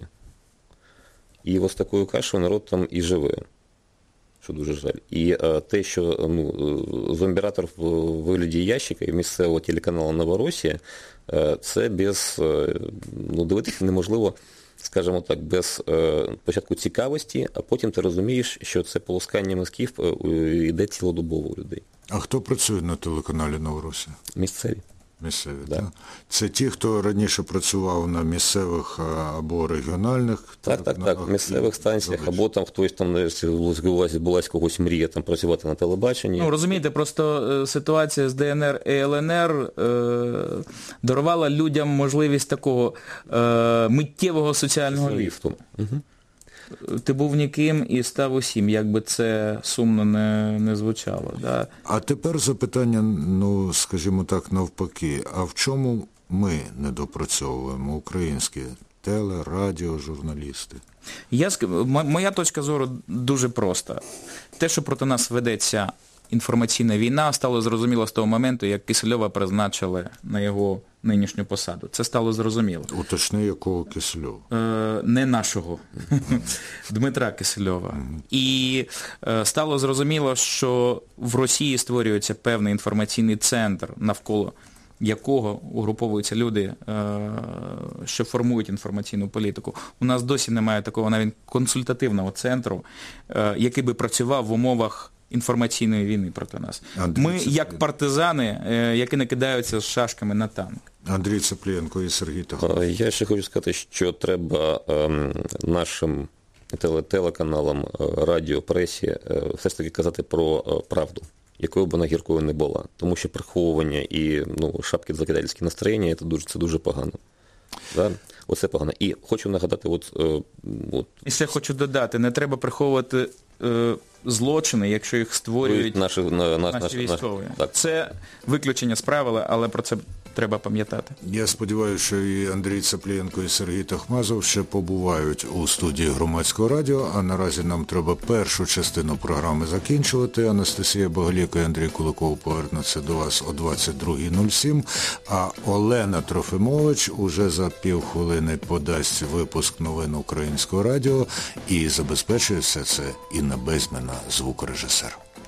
І ось такою кашею народ там і живе, що дуже жаль. І а, те, що ну, зомбіратор в вигляді ящика і місцевого телеканалу «Новоросія», це без, ну, дивитися неможливо, скажімо так, без е, початку цікавості, а потім ти розумієш, що це полоскання мозків йде цілодобово у людей. А хто працює на телеканалі «Новоросія»? Місцеві. Місцеві, да. Так? Це ті, хто раніше працював на місцевих або регіональних? Так, так, так, місцевих станціях, або там хтось там, була когось мрія там працювати на телебаченні. Ну, розумієте, просто ситуація з ДНР і ЛНР е, дарувала людям можливість такого е, миттєвого соціального ліфту. Угу. Ти був ніким і став усім, як би це сумно не, не звучало. Да? А тепер запитання, ну, скажімо так, навпаки. А в чому ми недопрацьовуємо, українські теле, радіо, журналісти? Я, моя точка зору дуже проста. Те, що проти нас ведеться інформаційна війна, стало зрозуміло з того моменту, як Кисельова призначили на його нинішню посаду. Це стало зрозуміло. Уточни, якого Кисельова? Е, не нашого. Дмитра Кисельова. Mm-hmm. І е, стало зрозуміло, що в Росії створюється певний інформаційний центр, навколо якого угруповуються люди, е, що формують інформаційну політику. У нас досі немає такого навіть консультативного центру, е, який би працював в умовах інформаційної війни проти нас. Андрій Ми, Цеплієнко. Як партизани, які не кидаються з шашками на танк. Андрій Цеплієнко і Сергій Тахмазов. Я ще хочу сказати, що треба ем, нашим теле- телеканалам, радіо, пресі все ж таки казати про правду, якою б вона гіркою не була. Тому що приховування і ну, шапки закидательські настроєння, це дуже, це дуже погано. Да? Оце погано. І хочу нагадати, от, от... І ще хочу додати, не треба приховувати е, злочини, якщо їх створюють наші, на, на, наші військові. Наш, це виключення з правила, але про це треба пам'ятати. Я сподіваюся, що і Андрій Цеплієнко, і Сергій Тахмазов ще побувають у студії Громадського радіо, а наразі нам треба першу частину програми закінчувати. Анастасія Багаліко і Андрій Куликов повернуться до вас о двадцять друга нуль сім, а Олена Трофимович уже за півхвилини подасть випуск новин Українського радіо і забезпечує все це Інна Безьміна, звукорежисер.